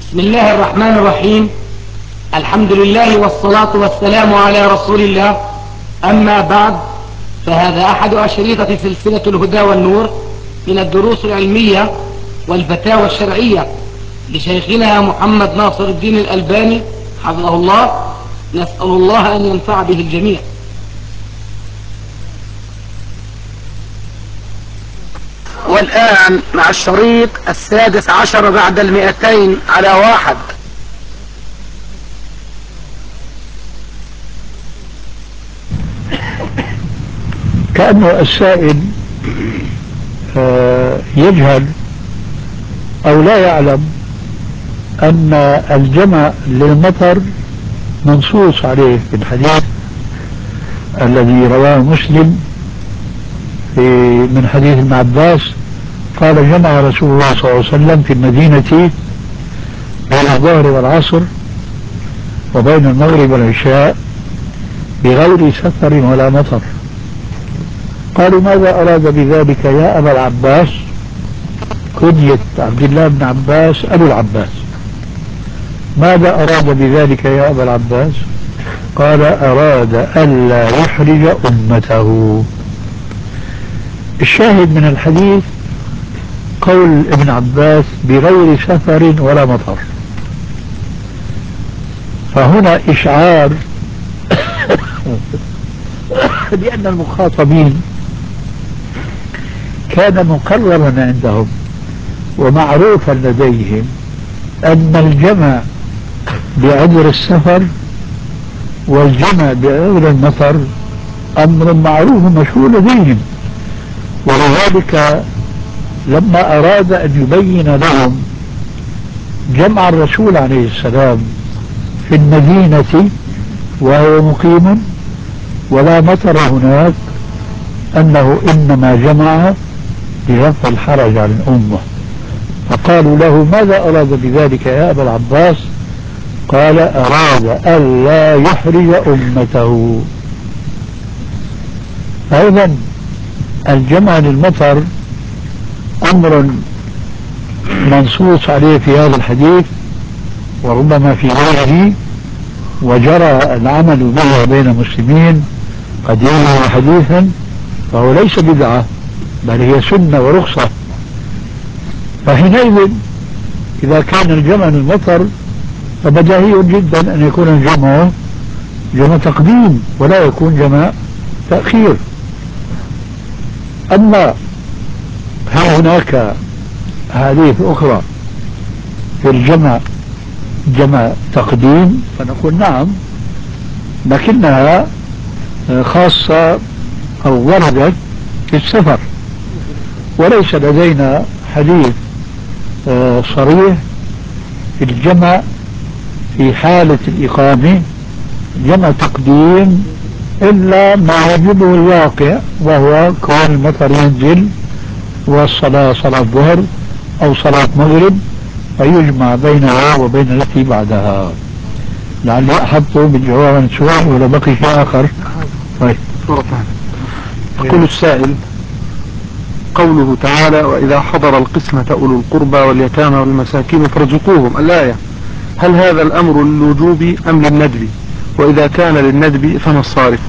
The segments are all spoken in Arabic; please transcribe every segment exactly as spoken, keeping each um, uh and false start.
بسم الله الرحمن الرحيم. الحمد لله والصلاة والسلام على رسول الله. أما بعد، فهذا أحد أشريطة سلسلة الهدى والنور من الدروس العلمية والفتاوى الشرعية لشيخنا محمد ناصر الدين الألباني حفظه الله. نسأل الله أن ينفع به الجميع. والآن مع الشريط السادس عشر بعد المئتين على واحد. كأنه السائل يجهل أو لا يعلم أن الجمع للمطر منصوص عليه في الحديث الذي رواه مسلم في من حديث ابن عباس قال: جمع رسول الله صلى الله عليه وسلم في المدينة بين الظهر والعصر وبين المغرب والعشاء بغير سفر ولا مطر. قالوا: ماذا أراد بذلك يا أبا العباس؟ كنية عبد الله بن عباس أبو العباس. ماذا أراد بذلك يا أبا العباس؟ قال: أراد ألا يحرج أمته. الشاهد من الحديث قول ابن عباس بغير سفر ولا مطر، فهنا إشعار بأن المخاطبين كان مقررا عندهم ومعروفا لديهم أن الجمع بعذر السفر والجمع بعذر المطر أمر معروف مشهور لديهم، ولذلك لما أراد أن يبين لهم جمع الرسول عليه السلام في المدينة وهو مقيم ولا مطر هناك أنه إنما جمع لرفع الحرج عن الأمة، فقالوا له: ماذا أراد بذلك يا أبا العباس؟ قال: أراد ألا يحرج أمته. أيضا الجمع للمطر أمر منصوص عليه في هذا الحديث وربما في غيره، وجرى العمل به بين المسلمين قديما وحديثا، فهو ليس بدعة بل هي سنة ورخصة. فحينئذ إذا كان الجمع للمطر فبديهي جدا أن يكون الجمع جمع تقديم ولا يكون جمع تأخير. أما هل هناك أحاديث أخرى في الجمع جمع تقديم؟ فنقول نعم، لكنها خاصة أو وردت في السفر، وليس لدينا حديث صريح في الجمع في حالة الإقامة جمع تقديم إلا ما يجبه الواقع، وهو كون المطر ينزل والصلاة صلاة ظهر أو صلاة مغرب فيجمع بينها وبين التي بعدها. لعلي أحبت بالجواب عن السؤال ولا بقي شيء آخر؟ طيب. يقول السائل: قوله تعالى: وإذا حضر القسمة أولو القربى واليتامى والمساكين فارزقوهم، الآية، هل هذا الأمر للوجوب أم للندب؟ وإذا كان للندب فما الصارف؟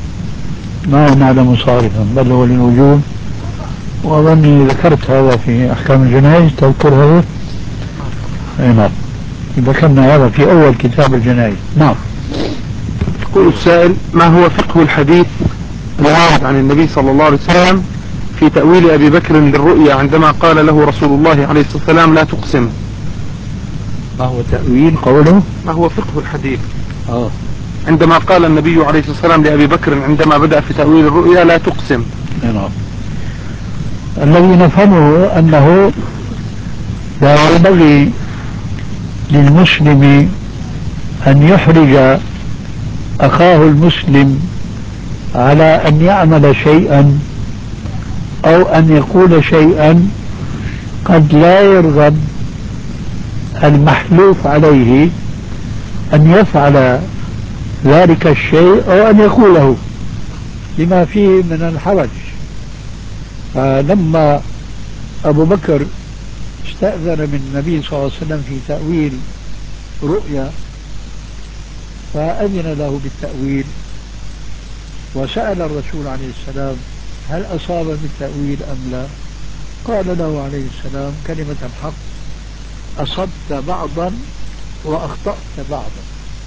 ما نعلم صارفا، بل هو للوجوب، وأظني ذكرت هذا في أحكام الجنائز. تذكر هذا؟ نعم، ذكرنا هذا في أول كتاب الجنائز. نعم. يقول السائل: ما هو فقه الحديث الوارد عن النبي صلى الله عليه وسلم في تأويل أبي بكر للرؤيا عندما قال له رسول الله عليه الصلاة والسلام: لا تقسم؟ ما هو تأويل قوله؟ ما هو فقه الحديث آه. عندما قال النبي عليه الصلاة والسلام لأبي بكر عندما بدأ في تأويل الرؤيا: لا تقسم؟ نعم. الذي نفهمه أنه لا ينبغي للمسلم أن يحرج أخاه المسلم على أن يعمل شيئا أو أن يقول شيئا قد لا يرغب المحلوف عليه أن يفعل ذلك الشيء أو أن يقوله لما فيه من الحرج. فلما أبو بكر استأذن من النبي صلى الله عليه وسلم في تأويل رؤيا، فأذن له بالتأويل، وسأل الرسول عليه السلام هل أصاب بالتأويل أم لا؟ قال له عليه السلام كلمة الحق: أصبت بعضا وأخطأت بعضا.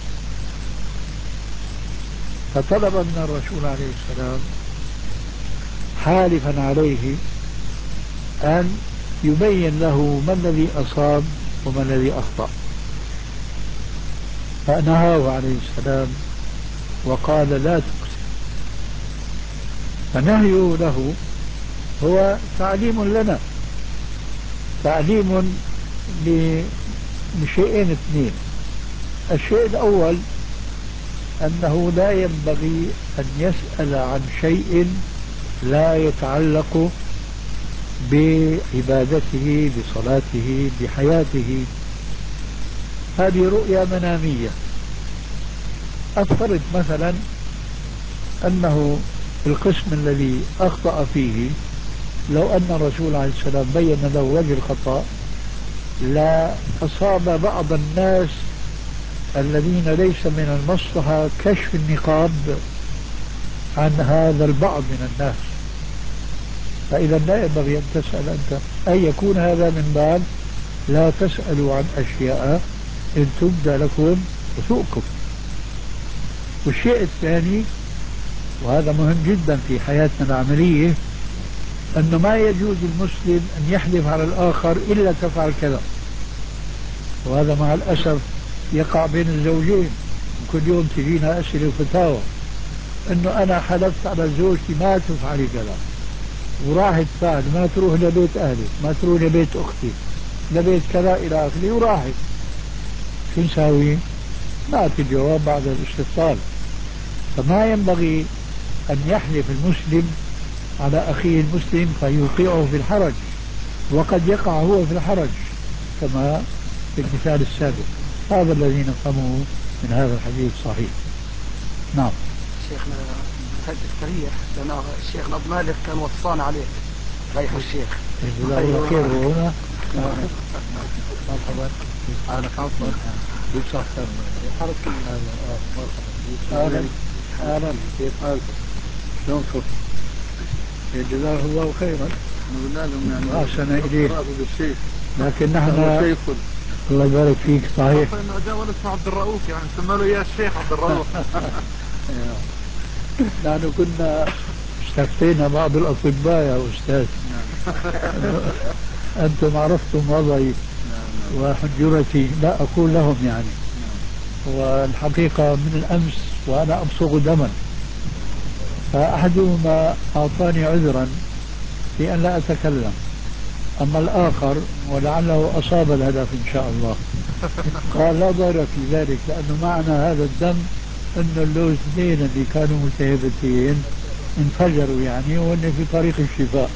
فطلب من الرسول عليه السلام حالفا عليه أن يبين له ما الذي أصاب وما الذي أخطأ، فنهاه عليه السلام وقال لا تقسم. فنهيه له هو تعليم لنا، تعليم لشيئين اثنين. الشيء الأول أنه لا ينبغي أن يسأل عن شيء لا يتعلق بعبادته، بصلاته، بحياته. هذه رؤيا منامية. أفترض مثلا أنه القسم الذي أخطأ فيه لو أن الرسول عليه السلام بين له وجه الخطأ لا أصاب بعض الناس الذين ليس من المصلحة كشف النقاب عن هذا البعض من الناس. فإذا لا ينبغي أن تسأل أنت، أن يكون هذا من باب لا تسألوا عن أشياء إن تبدى لكم تسؤكم. والشيء الثاني، وهذا مهم جدا في حياتنا العملية، أنه ما يجوز المسلم أن يحلف على الآخر إلا تفعل كذا. وهذا مع الأسف يقع بين الزوجين. كل يوم تجينا أسئلة وفتاوى أنه أنا حلفت على زوجتي ما تفعلي كذا، وراحت فعل، ما تروح لبيت أهلك، ما تروح لبيت أختي، لبيت كذا إلى آخره، وراحت. شو نساوي؟ نأتي الجواب بعد الاستفصال. فما ينبغي أن يحلف المسلم على أخيه المسلم فيوقعه في الحرج، وقد يقع هو في الحرج كما في المثال السابق. هذا الذي نفهمه من هذا الحديث صحيح. نعم شيخنا هدف تريح، لأن الشيخ أبو مالك كان وصان عليك ريح الشيخ. جزاه الله خير. هنا مرحبا. أنا عفوا يوسف حركة. أهلا أهلا، كيف حالك؟ شلونكم؟ جزاه الله خيرا. يعني أحسن إليك. لكن نحن الله يبارك فيك. صحيح انه جاء ولد عبد الرؤوف، يعني سموا له يا الشيخ عبد الرؤوف. نحن كنا استفتينا بعض الاطباء يا استاذ. انتم عرفتم وضعي وحجرتي، لا اقول لهم يعني. والحقيقه من الامس وانا ابصق دما، فاحدهما اعطاني عذرا في ان لا اتكلم، أما الآخر ولعله أصاب الهدف إن شاء الله قال لا ضرر في ذلك، لأنه معنى هذا الدم أنه اللوزتين اللي كانوا ملتهبتين انفجروا يعني، وأن في طريق الشفاء.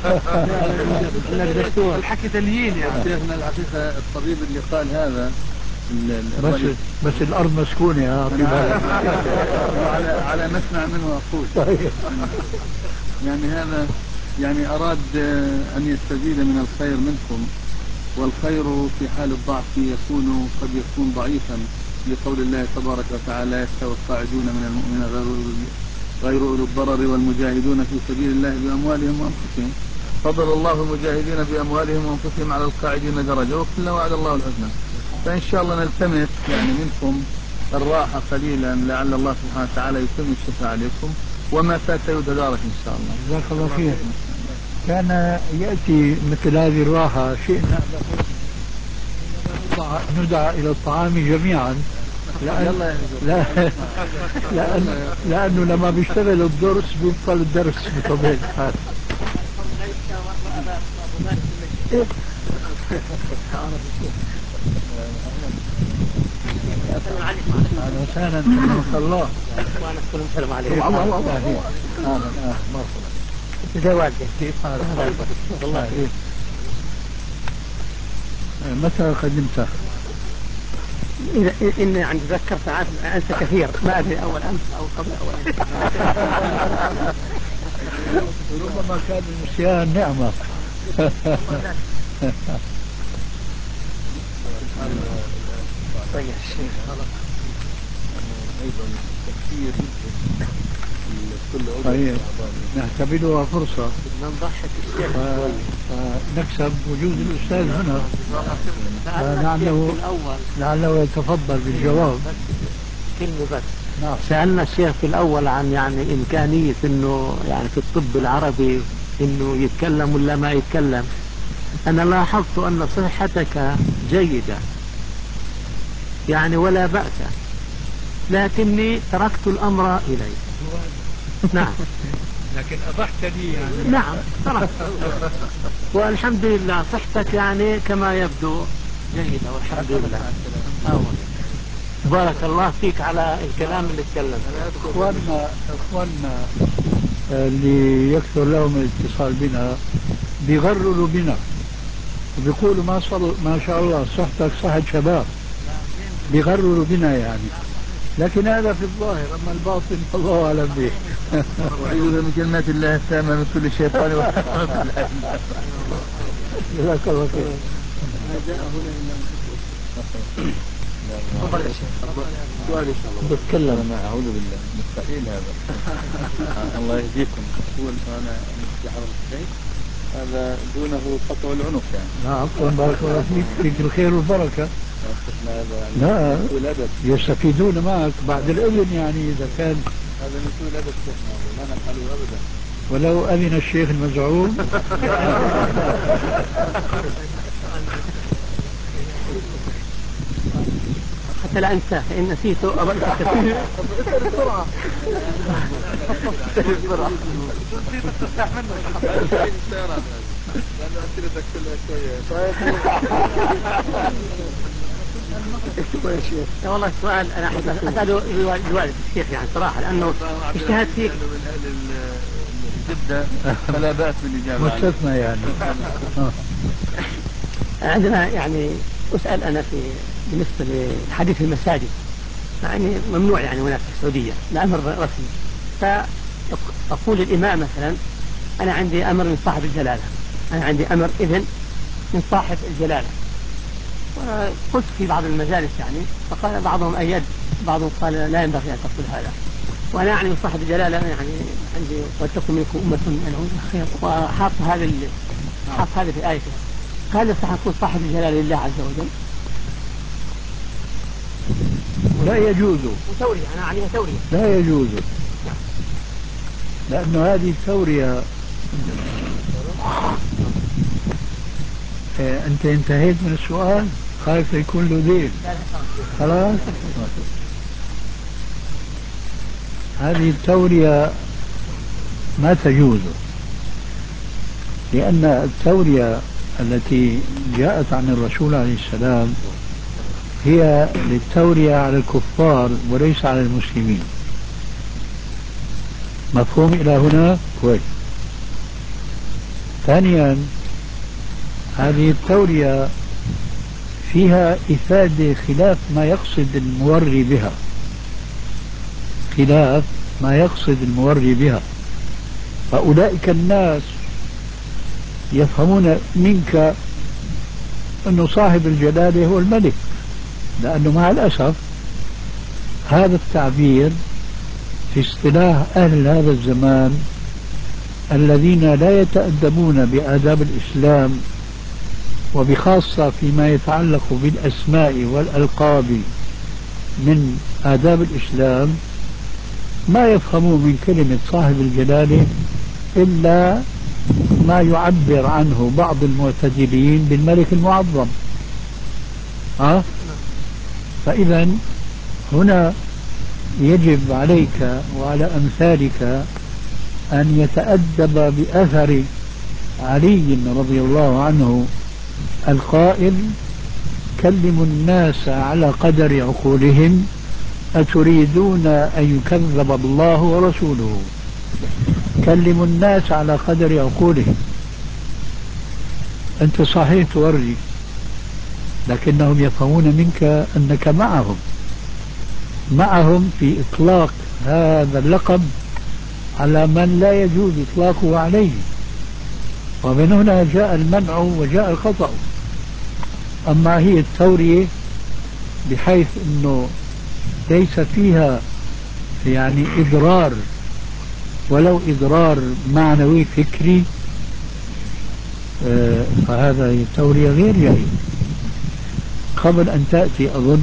الدكتور الحكي دليل يعني. شيخنا الحقيقة الطبيب اللي قال هذا بس بس الأرض مسكونة يا على على مسمع منه أقول. يعني هذا يعني أراد أن يستزيد من الخير منكم، والخير في حال الضعف يكون قد يكون ضعيفا، لقول الله تبارك وتعالى: يستوي القاعدون من المؤمنين غير أولي الضرر والمجاهدون في سبيل الله بأموالهم وأنفسهم، فضل الله المجاهدين بأموالهم وأنفسهم على القاعدين درجة، وكلا وعد الله الحسنى. فإن شاء الله نلتمس يعني منكم الراحة قليلا، لعل الله سبحانه وتعالى يتم الشفاء عليكم، وما فات يتدارك إن شاء الله. جزاك الله خير. كان يأتي مثل هذه الراحة شئنا ندعى إلى الطعام جميعا، لأن لا لأن لأنه لما بيشتغل الدرس بيبطل الدرس بطبيعة الحال. أهلا وسهلا، سلمك الله. وأنا كلهم سلام عليكم. أهلا أهلا مرحبا. إذا والدي كيف حالك؟ والله كيف؟ متى قدمت؟ إذا إني عندي تذكرت أنسى كثير، ما أدري أول أمس أو قبل أول أمس. ربما كان النسيان نعمة. طيب الشيخ خلاص أيضا التفكير كل طيب نعتبرها فرصة نضحك الشيخ شوي فنكسب وجود الأستاذ هنا لعله الأول لعله يتفضل بالجواب. كلمة بس. نعم. سألنا الشيخ في الأول عن يعني إمكانية إنه يعني في الطب العربي إنه يتكلم ولا ما يتكلم. أنا لاحظت أن صحتك جيدة يعني ولا بأس، لكني تركت الأمر إليك. نعم. لكن أبحتني يعني. نعم تركت. والحمد لله صحتك يعني كما يبدو جيدة والحمد لله. أول. بارك الله فيك على الكلام اللي تكلمت. اخواننا اخواننا اللي يكثر لهم الاتصال بنا بيغرروا بنا وبيقولوا ما صل ما شاء الله صحتك صحة شباب، بيغرروا بنا يعني، لكن هذا في الظاهر، اما الباطن فالله اعلم به. أعوذ من كلمات الله التامة من كل شيطان وشر. جزاك الله خير. تفضل يا شيخ. سؤال ان شاء الله. بتكلم. انا اعوذ بالله مستحيل هذا. الله يهديكم. اقول انا في حضرة الشيخ هذا دونه قطع العنق يعني. نعم بارك الله فيك، فيك الخير والبركة. لا يستفيدون معك بعد الإذن يعني إذا كان هذا من سوء الأدب شيخنا ما نفعله أبدا. ولو أذن الشيخ المزعوم. حتى لا أنساه فإن نسيته أبدا. بسرعة. بسرعة. لأنه أسئلتك كلها شوية. يا شيخ والله السؤال أنا أسأله لوالد الشيخ يعني صراحة لأنه اجتهد فيك. من أهل الجدة فلا بأس بالإجابة. مستثنى يعني. عندنا يعني أسأل أنا في بالنسبة لحديث المساجد يعني ممنوع يعني هناك في السعودية الأمر رسمي، فأقول للإمام مثلا أنا عندي أمر من صاحب الجلالة، أنا عندي أمر إذن من صاحب الجلالة. وقلت في بعض المجالس يعني فقال بعضهم أيد بعضهم قال لا ينبغي أن تقول هذا، وأنا يعني من صاحب الجلالة يعني عندي ولتكن منكم أمة يدعون إلى الخير وحاط هذا حاط هذا في آية. هل يصح أن صاحب الجلالة لله عز وجل؟ لا يجوز. وتورية أنا أعني تورية. لا يجوز لأنه هذه التورية. إيه أنت انتهيت من السؤال؟ خايف يكون له ذيل. خلاص. هذه التورية ما تجوز، لأن التورية التي جاءت عن الرسول عليه السلام هي للتورية على الكفار وليس على المسلمين. مفهوم إلى هنا؟ كويس. ثانيا هذه التورية فيها إفادة خلاف ما يقصد الموري بها، خلاف ما يقصد الموري بها. فأولئك الناس يفهمون منك أنه صاحب الجلالة هو الملك، لأنه مع الأسف هذا التعبير في اصطلاح أهل هذا الزمان الذين لا يتأدبون بآداب الإسلام وبخاصة فيما يتعلق بالأسماء والألقاب من آداب الإسلام ما يفهمون من كلمة صاحب الجلالة إلا ما يعبر عنه بعض المعتدلين بالملك المعظم. ها؟ فإذا هنا يجب عليك وعلى أمثالك أن يتأدب بأثر علي رضي الله عنه القائل كلموا الناس على قدر عقولهم أتريدون أن يكذب الله ورسوله. كلموا الناس على قدر عقولهم. أنت صحيح توري لكنهم يفهمون منك أنك معهم معهم في إطلاق هذا اللقب على من لا يجوز إطلاقه عليه، ومن هنا جاء المنع وجاء الخطأ. أما هي التورية بحيث أنه ليس فيها يعني إضرار ولو إضرار معنوي فكري، آه، فهذا التورية غير جائز. قبل أن تأتي أظن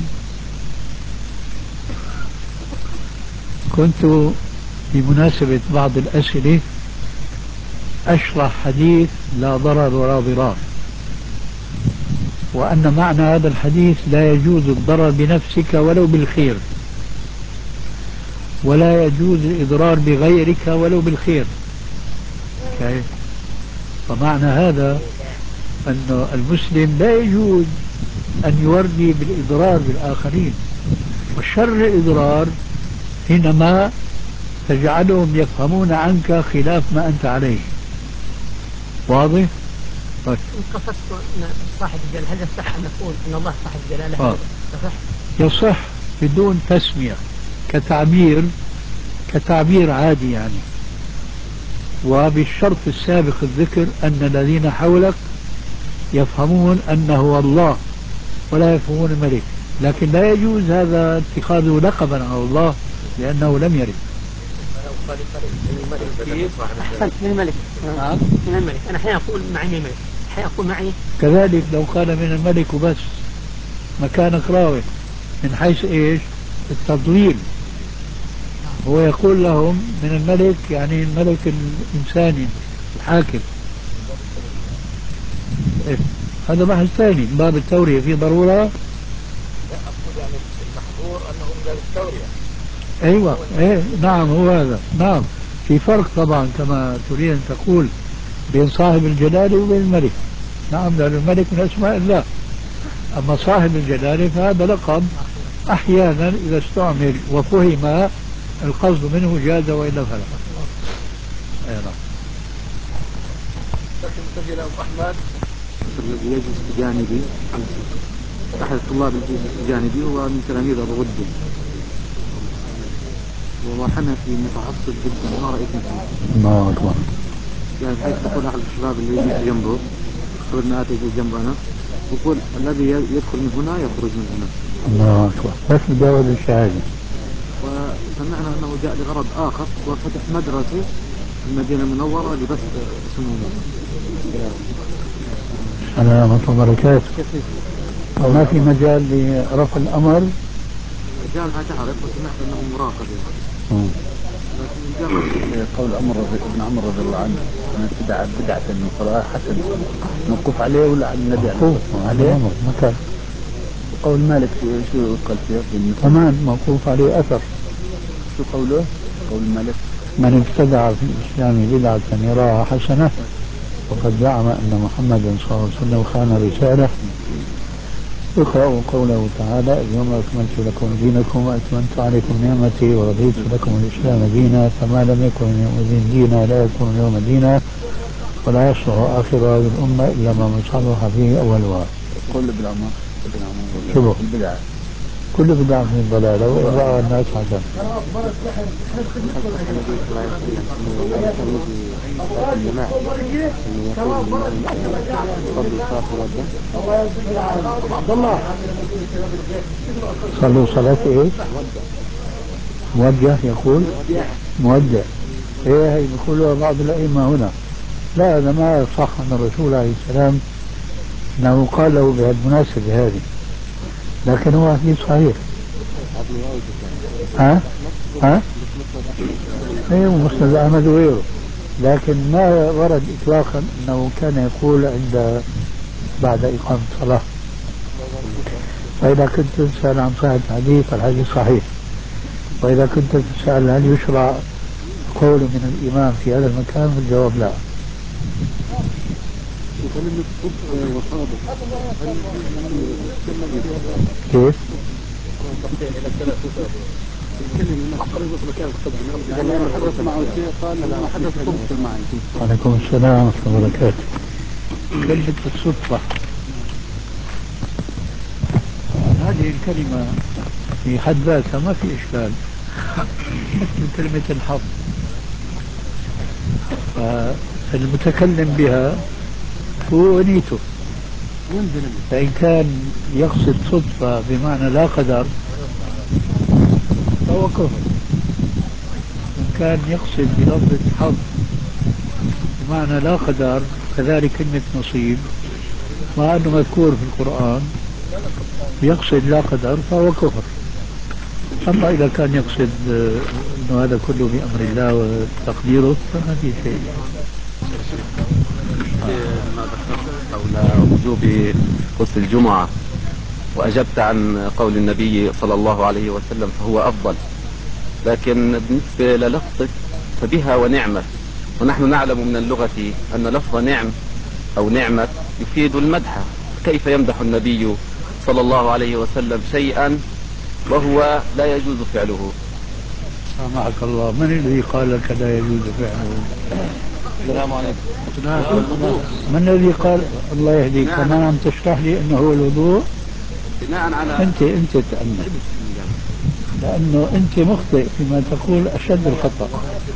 كنت بمناسبة بعض الأسئلة أشرح حديث لا ضرر ولا ضرار، وأن معنى هذا الحديث لا يجوز الضرر بنفسك ولو بالخير، ولا يجوز الإضرار بغيرك ولو بالخير. كيف؟ فمعنى هذا أن المسلم لا يجوز أن يوردي بالإضرار بالآخرين، وشر الإضرار حينما تجعلهم يفهمون عنك خلاف ما أنت عليه. واضح؟ إن قصدت أن صاحب الجلالة، هل يصح أن نقول أن الله صاحب الجلالة؟ آه. يصح؟ يصح بدون تسمية، كتعبير كتعبير عادي يعني، وبالشرط السابق الذكر أن الذين حولك يفهمون أنه هو الله ولا يفهمون الملك، لكن لا يجوز هذا اتخاذه لقبا على الله لأنه لم يرد. أحسنت، من الملك. نعم. من الملك. أنا أحيانا أقول معي من الملك، أحيانا أقول معي. كذلك لو قال من الملك وبس مكانك راوي من حيث إيش؟ التضليل. هو يقول لهم من الملك يعني الملك الإنساني الحاكم. إيه؟ هذا بحث ثاني من باب التورية. في ضرورة؟ لا، أقول يعني المحظور أنه من باب التورية. أيوة، إيه نعم هو هذا. نعم، في فرق طبعا كما تريد أن تقول بين صاحب الجلالة وبين الملك. نعم، لأن الملك من أسماء الله، أما صاحب الجلالة فهذا لقب أحيانا إذا استعمل وفهم القصد منه جاز وإلا فلا. أي نعم. لكن سجل أبو أحمد الذي يجلس بجانبي أحد الطلاب اللي يجلس بجانبي هو من تلاميذ أبو غدة، وهو حنفي متعصب جدا ما رأيت مثله. الله أكبر. يعني بحيث يقول أحد الشباب اللي يجلس جنبه قبل ما أجلس جنب أنا، يقول الذي يدخل من هنا يخرج من هنا. الله أكبر. بس مجاوز الشهادة. وسمعنا أنه جاء لغرض آخر وفتح مدرسة في المدينة المنورة لبث سمومه. سلامة وبركاته. وما في مجال لرفع الأمر؟ رجال ما تعرف، وسمعت أنه مراقب يعني. لكن قول عمر ابن عمر رضي الله عنه من ابتدع بدعة من القرآن حسن، موقوف عليه ولا على النبي؟ موقوف عليه. متى؟ قول مالك شو قال فيه؟ كمان موقوف عليه أثر. شو قوله؟ قول مالك من ابتدع في الإسلام بدعة يراها حسنة وقد زعم أن محمدا صلى الله عليه وسلم خان رسالة. اقرأوا قوله تعالى اليوم أكملت لكم دينكم وأتممت عليكم نعمتي ورضيت لكم الإسلام دينا، فما لم يكن يومئذ دينا لا يكون اليوم دينا ولا يصلح آخر هذه الأمة إلا ما صلح فيه أولها. قول ابن عمر ابن عمر شبه البدعة كل بدعة من الضلالة وإن رأى الناس حسن. صلوا صلاة ايش؟ موجه يقول موجه. ايه هي بيقولوا بعض الأئمة هنا. لا، هذا ما يصح عن الرسول عليه السلام انه قال له بهالمناسبة هذه، لكن هو حديث صحيح. ها؟ ها؟ ايوه مسند احمد وغيره، لكن ما ورد اطلاقا انه كان يقول عند بعد اقامة الصلاة. فاذا كنت تسأل عن صحة الحديث فالحديث صحيح، واذا كنت تسأل هل يشرع قول من الامام في هذا المكان فالجواب لا. كيف؟ عليكم السلام ورحمة الله وبركاته. كلمة الصدفة هذه الكلمة في حد ذاتها ما في إشكال، مثل كلمة الحظ، فالمتكلم بها هو ونيته، فإن كان يقصد صدفة بمعنى لا قدر فهو كفر. إن كان يقصد بلفظة حظ بمعنى لا قدر كذلك كلمة نصيب مع أنه مذكور في القرآن يقصد لا قدر فهو كفر. أما إذا كان يقصد أنه هذا كله بأمر الله وتقديره فما في شيء. ما ذكرت حول وجوب غسل الجمعة وأجبت عن قول النبي صلى الله عليه وسلم فهو أفضل، لكن بالنسبة للفظة فبها ونعمة، ونحن نعلم من اللغة أن لفظ نعم أو نعمة يفيد المدح، كيف يمدح النبي صلى الله عليه وسلم شيئا وهو لا يجوز فعله؟ سامحك الله، من الذي قال لك لا يجوز فعله؟ السلام عليكم. من الذي قال؟ الله يهديك، كمان عم تشرح لي انه هو الوضوء بناء على انت انت تأمل، لانه انت مخطئ فيما تقول اشد الخطأ،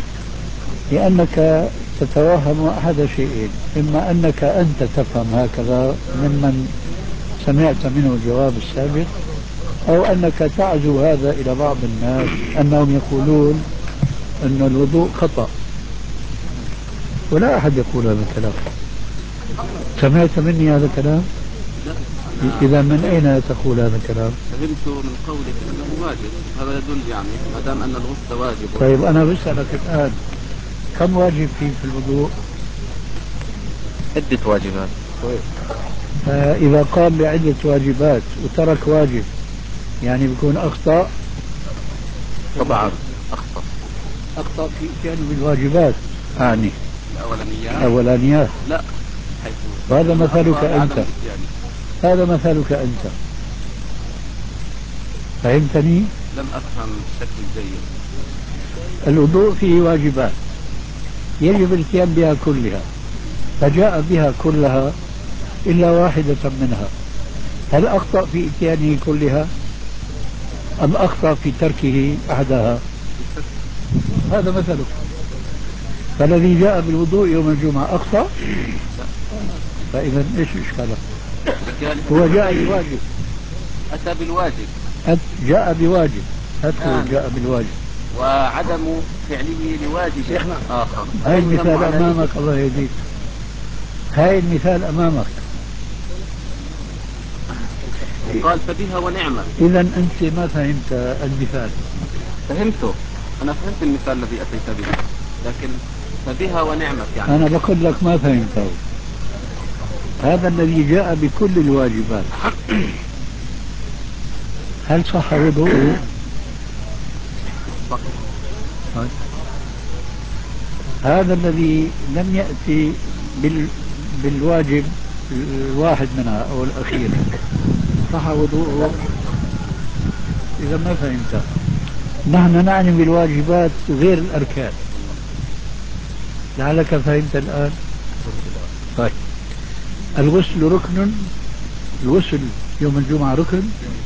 لانك تتوهم احد شيئين، اما انك انت تفهم هكذا ممن سمعت منه الجواب السابق، او انك تعزو هذا الى بعض الناس انهم يقولون ان الوضوء خطأ، ولا احد يقول هذا الكلام. سمعت مني هذا الكلام؟ إذا من أين تقول هذا الكلام؟ فهمت من قولك أنه واجب، هذا يدل يعني ما دام أن الغسل واجب. طيب أنا بسألك الآن، كم واجب فيه في الوضوء؟ عدة واجبات. طيب آه إذا قام بعدة واجبات وترك واجب يعني بيكون أخطأ؟ طبعا أخطأ. أخطأ في إتيانه بالواجبات يعني الأولانيات؟ الأولانيات لا، حيث هذا مثلك أنت، هذا مثلك أنت، فهمتني؟ لم أفهم بشكل جيد. الوضوء فيه واجبات يجب الاتيان بها كلها، فجاء بها كلها إلا واحدة منها، هل أخطأ في إتيانه كلها أم أخطأ في تركه أحدها؟ هذا مثله. فالذي جاء بالوضوء يوم الجمعة أخطأ؟ فإذا إيش إشكاله؟ هو جاء بواجب، أتى بالواجب، جاء بواجب، أتى جاء بالواجب وعدم فعله لواجب آخر. هاي المثال أمامك، الله يهديك، هاي المثال أمامك. قال فبها ونعمة. إذا أنت ما فهمت المثال. فهمته، أنا فهمت المثال الذي أتيت به، لكن فبها ونعمة يعني أنا بقول لك ما فهمته. هذا الذي جاء بكل الواجبات هل صح وضوءه؟ هذا الذي لم يأتي بال... بالواجب الواحد منها أو الأخير صح وضوءه؟ إذا ما فهمت، نحن نعني بالواجبات غير الأركان، لعلك فهمت الآن. طيب الغسل ركن، الغسل يوم الجمعة ركن،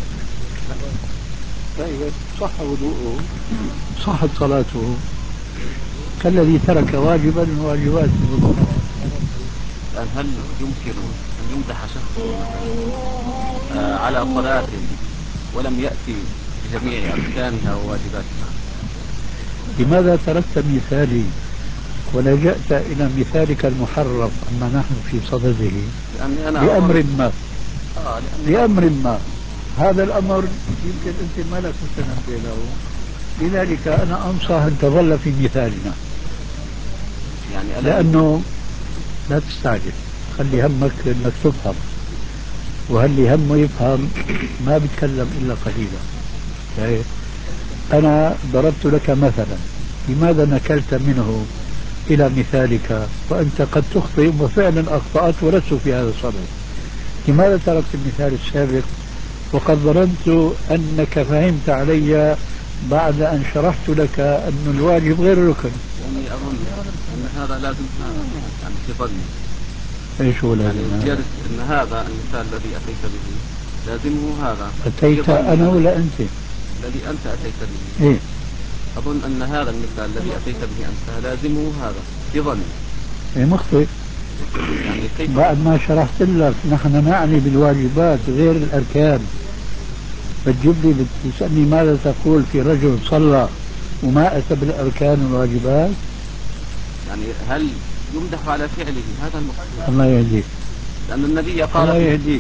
طيب صح وضوءه صحت صلاته كالذي ترك واجبا من واجبات الوضوء. الآن هل يمكن أن يمدح شخص آه على صلاة ولم يأتي بجميع أركانها وواجباتها؟ لماذا تركت مثالي ولجأت إلى مثالك المحرف عما نحن في صدده لأمر ما؟ آه لأمر ما هذا الأمر يمكن أنت ما لك متنبه له، لذلك أنا أنصح أن تظل في مثالنا، يعني لأنه لا تستعجل، خلي همك أنك تفهم، وهل همه يفهم ما بيتكلم إلا قليلا. شايف؟ أنا ضربت لك مثلا، لماذا نكلت منه إلى مثالك وأنت قد تخطئ وفعلا أخطأت ولست في هذا الصدد؟ لماذا تركت المثال السابق وقد ظننت أنك فهمت علي بعد أن شرحت لك أن الواجب غير ركن؟ يعني أظن أن هذا لازم يعني في ظني. ايش هو لازم؟ يعني زيادة أن هذا المثال الذي أتيت به لازمه هذا. أتيت أنا ولا أنت؟ الذي أنت أتيت به. إيه؟ أظن أن هذا المثال الذي أتيت به أنت لازمه هذا في ظني. إيه مخطئ. يعني كيف بعد ما شرحت لك نحن نعني بالواجبات غير الأركان، بتجيب لي بتسألني ماذا تقول في رجل صلى وما أتى بالأركان والواجبات؟ يعني هل يمدح على فعله؟ هذا المقصود. الله يهديك. لأن النبي قال الله في- يهديك.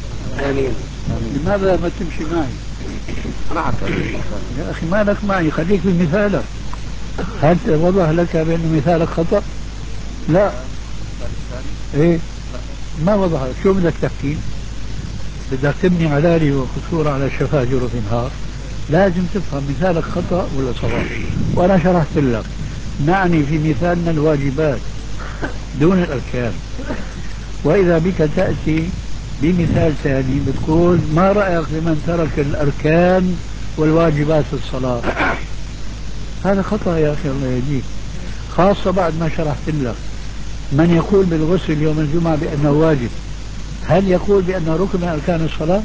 لماذا ما تمشي معي؟ أنا أعرف. يا أخي مالك معي، خليك في مثالك. هل وضح لك بأن مثالك خطأ؟ لا. إيه؟ ما وضح لك. شو بدك تحكي؟ بدك تبني علالي وقصور على شفا جرف نهار. لازم تفهم مثالك خطأ ولا صواب. وأنا شرحت لك نعني في مثالنا الواجبات دون الأركان. وإذا بك تأتي بمثال ثاني بتقول ما رأيك لمن ترك الأركان والواجبات في الصلاة؟ هذا خطأ يا أخي الله يهديك، خاصة بعد ما شرحت لك. من يقول بالغسل يوم الجمعة بأنه واجب، هل يقول بأنه ركن من أركان الصلاة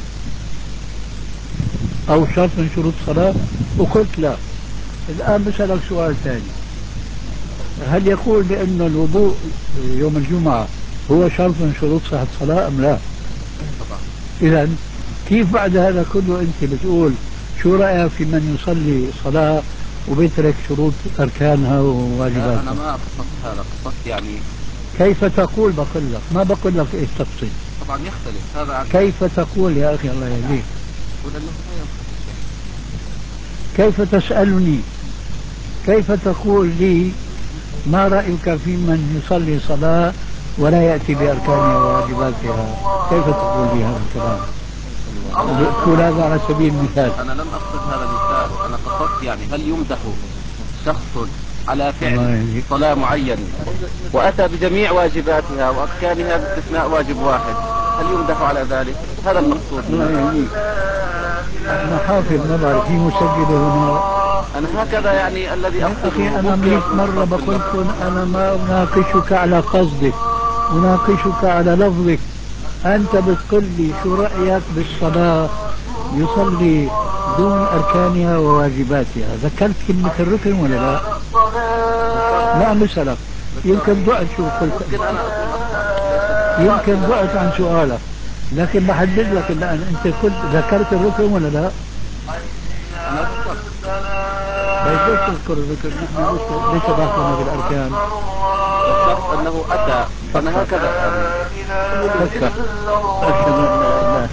أو شرط من شروط الصلاة؟ وقلت لا. الآن بسألك سؤال ثاني، هل يقول بأن الوضوء يوم الجمعة هو شرط من شروط صحة الصلاة أم لا؟ إذا كيف بعد هذا كله أنت بتقول شو رأيك في من يصلي صلاة وبيترك شروط أركانها وواجباتها؟ أنا ما قصدت هذا، قصدت يعني كيف تقول؟ بقول لك ما بقول لك إيش تقصد. طبعا يختلف هذا عن كيف تقول يا أخي الله يهديك؟ يقول أنه لا ينقص. كيف تسألني؟ كيف تقول لي ما رأيك في من يصلي صلاة ولا يأتي بأركانها وواجباتها؟ كيف تقول لي هذا الكلام؟ تقول هذا على سبيل المثال. أنا لم أقصد هذا المثال، أنا قصدت يعني هل يمدح شخص على فعل صلاة معين وأتى بجميع واجباتها وأركانها باستثناء واجب واحد، هل يمدح على ذلك؟ هذا المقصود. الله يهديك. أنا حافظ نظر في مسجل هنا. أنا هكذا يعني الذي يا أقصده. أخي أنا ممكن مئة أكون مرة أخطأت في بقول اللفظ. لكم أنا ما أناقشك على قصدك، أناقشك على لفظك. أنت بتقول لي شو رأيك بالصلاة يصلي دون أركانها وواجباتها؟ ذكرت كلمة الركن ولا لا؟ لا مثلا يمكن ضعت شو قلت، ممكن أنا أكون أخطأت. يمكن ضعت عن سؤالك، لكن بحدد لك الآن أنت قلت ذكرت الركن ولا لا؟ أنا ذكرت. طيب ليش تذكر الركن؟ نحن ليش ليش داخلنا بالأركان؟ ذكرت أنه أتى. أنا هكذا يعني. فكر. أشهد أن لا إله.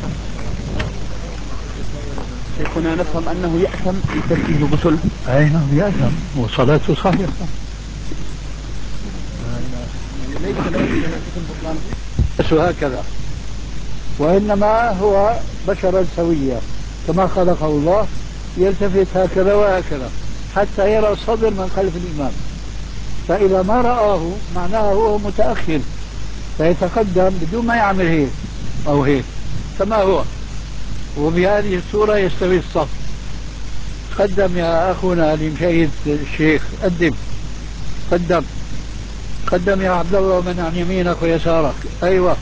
شيخنا نفهم أنه يأثم في تركه الغسل. أي نعم يأثم وصلاته صحيحة. بس هكذا، وإنما هو بشرا سويا كما خلقه الله، يلتفت هكذا وهكذا حتى يرى الصدر من خلف الإمام، فإذا ما رآه معناه هو متأخر فيتقدم بدون ما يعمل هيك أو هيك كما هو، وبهذه الصورة يستوي الصف. قدم يا أخونا لمشاهد الشيخ، قدم قدم قدم يا عبد الله، ومن عن يمينك ويسارك. أيوة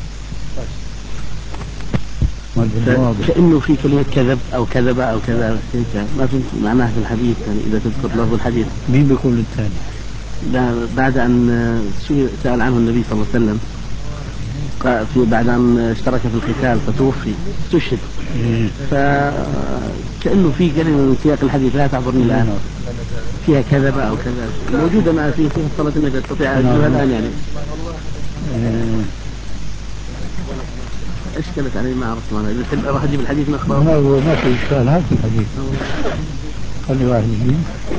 كأنه في كلمة كذب أو كذب أو كذا، ما فهمت معناها في الحديث. يعني إذا تذكر له الحديث. مين بيقول الثاني؟ بعد أن سأل عنه النبي صلى الله عليه وسلم في بعد أن اشترك في القتال فتوفي استشهد، فكأنه في كلمة من سياق الحديث لا تعبرني الآن فيها كذب أو كذا موجودة ما في صفة صلاة النبي، أستطيع أجلها الآن يعني. اشكلت علي ما أعرف معناها. راح أجيب الحديث نقرأه. لا هو ما في إشكال، هات الحديث خلي واحد يجيب.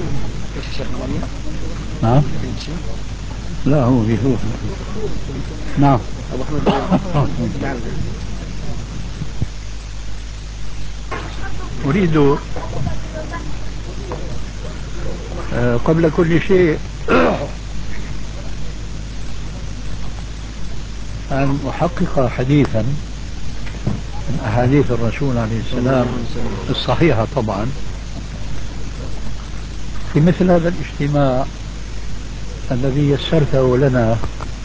نعم لا هو بيشوف. نعم أبو أحمد تعال. أريد آه قبل كل شيء أن أحقق حديثا من أحاديث الرسول عليه السلام الصحيحة طبعا في مثل هذا الاجتماع الذي يسرته لنا.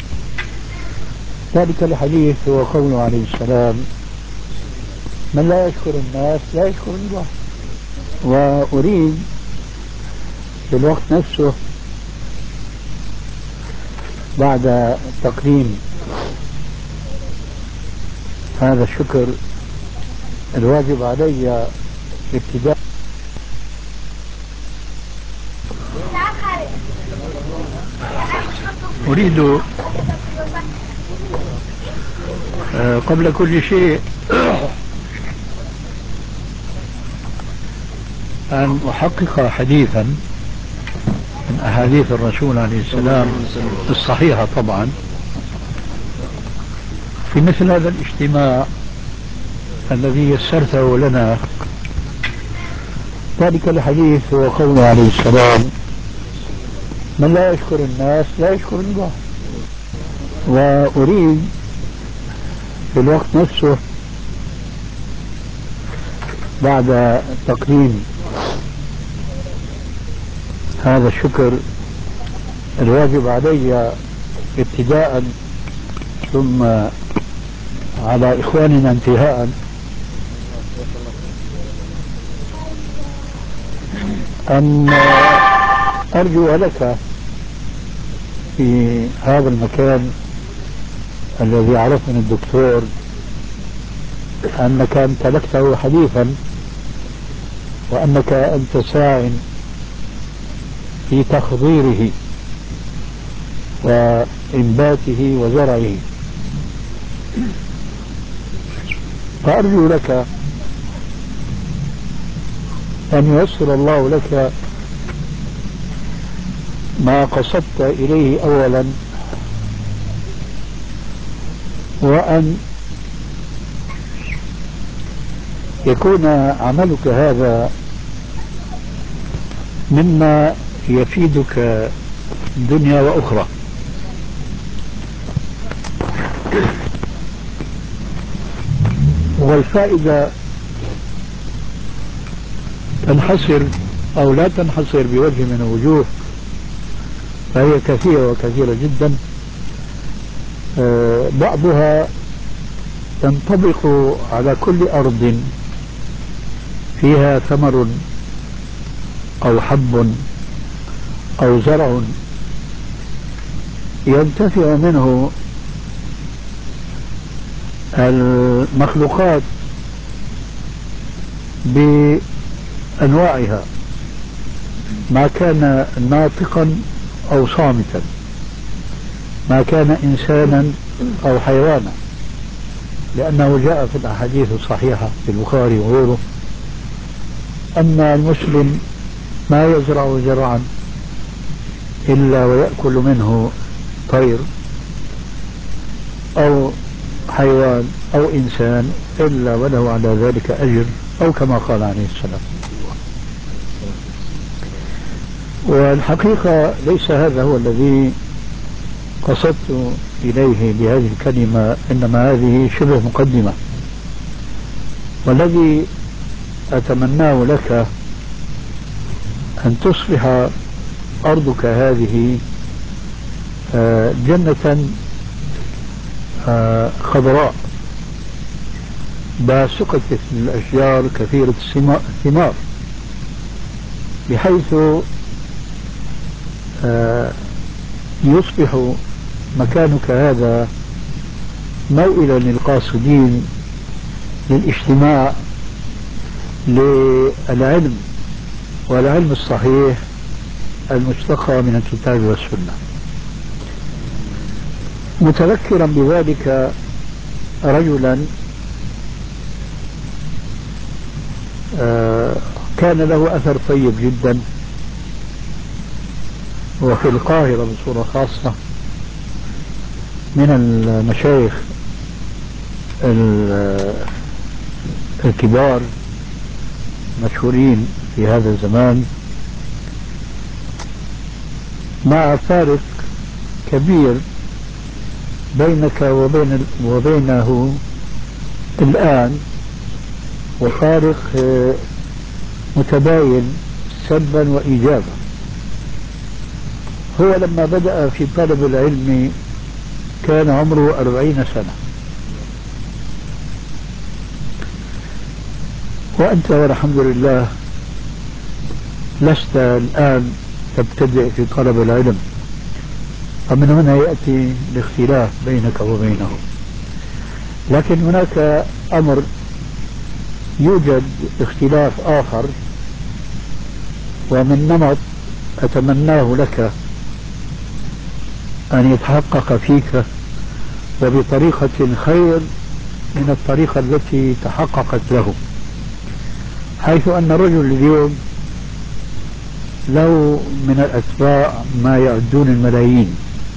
ذلك الحديث هو قوله عليه السلام: من لا يشكر الناس لا يشكر الله. وأريد في الوقت نفسه بعد تقديم هذا الشكر الواجب علي ابتداء. أريد قبل كل شيء أن أحقق حديثا من أحاديث الرسول عليه السلام الصحيحة طبعا في مثل هذا الاجتماع الذي يسرته لنا. ذلك الحديث هو قوله عليه السلام: من لا يشكر الناس لا يشكر الله. وأريد في الوقت نفسه بعد تقديم هذا الشكر الواجب علي ابتداء ثم على إخواننا انتهاء أن أرجو لك في هذا المكان الذي عرفني الدكتور أنك امتلكته حديثا وأنك أنت ساع في تخضيره وإنباته وزرعه، فأرجو لك أن ييسر الله لك ما قصدت إليه أولا، وأن يكون عملك هذا مما يفيدك دنيا وأخرى. والفائدة تنحصر أو لا تنحصر بوجه من الوجوه، فهي كثيرة وكثيرة جدا. أه بعضها تنطبق على كل أرض فيها ثمر أو حب أو زرع ينتفع منه المخلوقات بأنواعها، ما كان ناطقا أو صامتا، ما كان إنسانا أو حيوانا، لأنه جاء في الأحاديث الصحيحة في البخاري وغيره أن المسلم ما يزرع زرعا إلا ويأكل منه طير أو حيوان أو إنسان إلا وله على ذلك أجر، أو كما قال عليه السلام. والحقيقة ليس هذا هو الذي قصدت إليه بهذه الكلمة، إنما هذه شبه مقدمة. والذي أتمناه لك أن تصبح أرضك هذه جنة خضراء باسقة الأشجار كثيرة الثمار، بحيث يصبح مكانك هذا موئلا للقاصدين للاجتماع للعلم، والعلم الصحيح المستقى من الكتاب والسنة. متذكرا بذلك رجلا كان له أثر طيب جدا، وفي القاهرة بصورة خاصة، من المشايخ الكبار مشهورين في هذا الزمان، مع فارق كبير بينك وبين وبينه الآن، وفارق متباين سلبا وإيجابا. هو لما بدأ في طلب العلم كان عمره أربعين سنة، وأنت والحمد لله لست الآن تبتدئ في طلب العلم، ومن هنا يأتي الاختلاف بينك وبينه. لكن هناك أمر يوجد اختلاف آخر، ومن نمط أتمناه لك أن يتحقق فيك وبطريقة خير من الطريقة التي تحققت له، حيث أن الرجل اليوم له من الأتباع ما يعدون الملايين،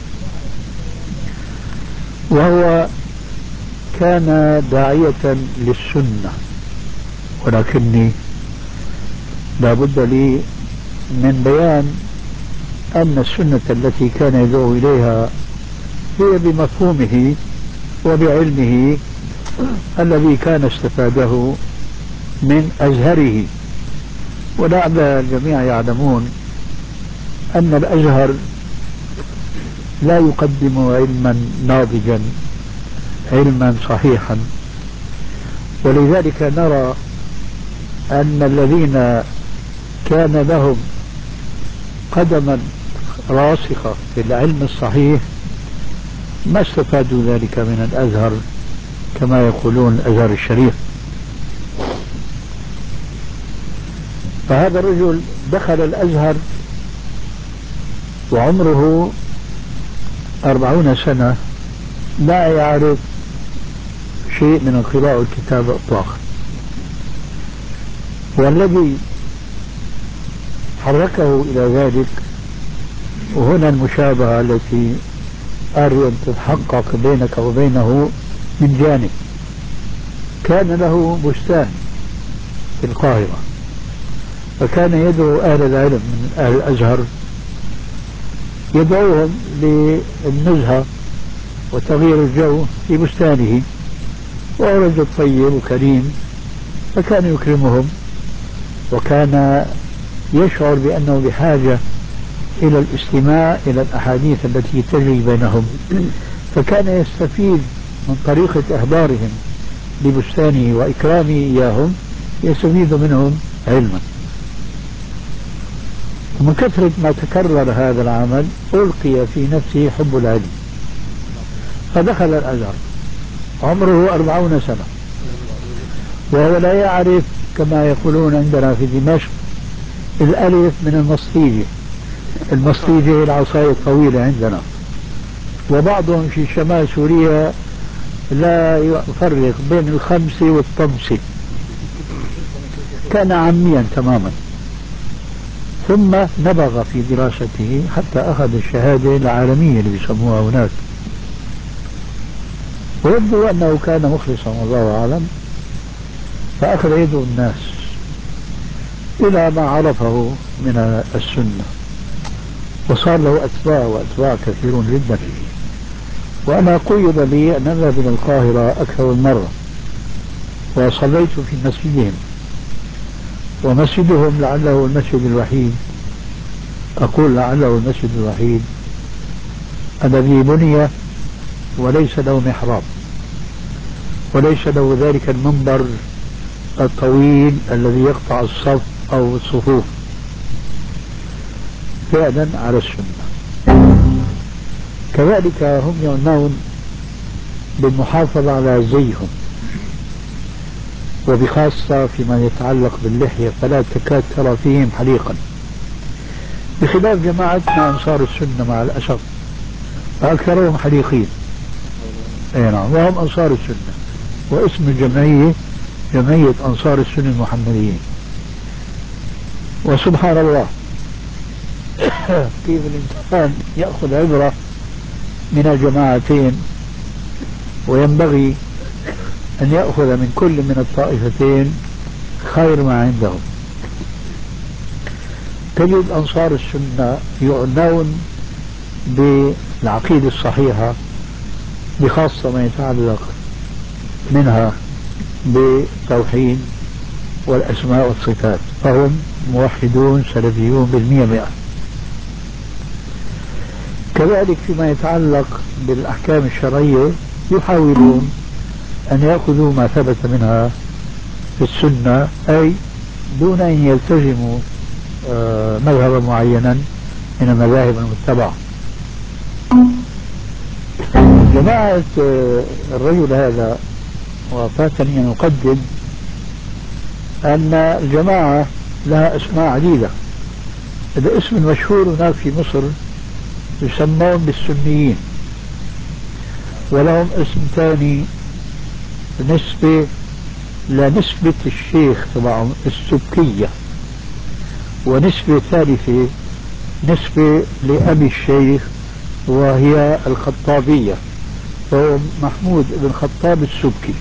وهو كان داعية للسنة، ولكني لا بد لي من بيان أن السنة التي كان يدعو إليها هي بمفهومه وبعلمه الذي كان استفاده من أزهره. ولعل الجميع يعلمون أن الأزهر لا يقدم علما ناضجا، علما صحيحا، ولذلك نرى أن الذين كان لهم قدما راسخة في العلم الصحيح ما استفادوا ذلك من الأزهر كما يقولون الأزهر الشريف. فهذا الرجل دخل الأزهر وعمره أربعون سنة لا يعرف شيء من القراءة والكتابة إطلاقا، والذي حركه إلى ذلك، وهنا المشابهة التي أرجو أن تتحقق بينك وبينه من جانب، كان له بستان في القاهرة، فكان يدعو أهل العلم من أهل الأزهر، يدعوهم للنزهة وتغيير الجو في بستانه، وهو رجل طيب وكريم، فكان يكرمهم، وكان يشعر بأنه بحاجة إلى الاستماع إلى الأحاديث التي تجري بينهم، فكان يستفيد من طريقة إحضارهم لبستانه وإكرامه إياهم، يستفيد منهم علما. ومن كثرة ما تكرر هذا العمل ألقي في نفسه حب العلم، فدخل الأزهر عمره أربعون سنة، وهو لا يعرف كما يقولون عندنا في دمشق الألف من المصطيجة. المصطيجة العصاية الطويلة عندنا، وبعضهم في شمال سوريا لا يفرق بين الخمسة والطمسة، كان عاميا تماما. ثم نبغ في دراسته حتى أخذ الشهادة العالمية اللي بيسموها هناك، ويبدو أنه كان مخلصا والله أعلم، فأخذ يدعو الناس إلى ما عرفه من السنة، وصار له أتباع وأتباع كثيرون جدا. وأنا قيد لي أن أذهب إلى القاهرة أكثر من مرة، وصليت في مسجدهم، ومسجدهم لعله المسجد الوحيد، أقول لعله المسجد الوحيد الذي بني وليس له محراب، وليس له ذلك المنبر الطويل الذي يقطع الصف أو الصفوف، فعلا على السنة. كذلك هم يعنون بالمحافظة على زيهم، وبخاصة فيما يتعلق باللحية، فلا تكاد ترى فيهم حليقا، بخلاف جماعتنا أنصار السنة مع الأسف فأكثرهم حليقين. أي نعم، وهم أنصار السنة، واسم الجمعية جمعية أنصار السنة المحمديين. وسبحان الله كيف الإنسان يأخذ عبرة من الجماعتين، وينبغي أن يأخذ من كل من الطائفتين خير ما عندهم. تجد أنصار السنة يعنون بالعقيدة الصحيحة، بخاصة ما يتعلق منها بالتوحيد والأسماء والصفات، فهم موحدون سلفيون بالمئة مئة. كذلك فيما يتعلق بالأحكام الشرعية يحاولون أن يأخذوا ما ثبت منها في السنة، أي دون أن يلتزموا مذهبا معينا من المذاهب المتبعة. جماعة الرجل هذا وفاتني أن أقدم أن الجماعة لها أسماء عديدة. الاسم المشهور هناك في مصر يسمون بالسنيين، ولهم اسم ثاني بالنسبة لنسبة الشيخ تبعهم السبكية، ونسبة ثالثة نسبة لأبي الشيخ وهي الخطابية، وهو محمود بن خطاب السبكي.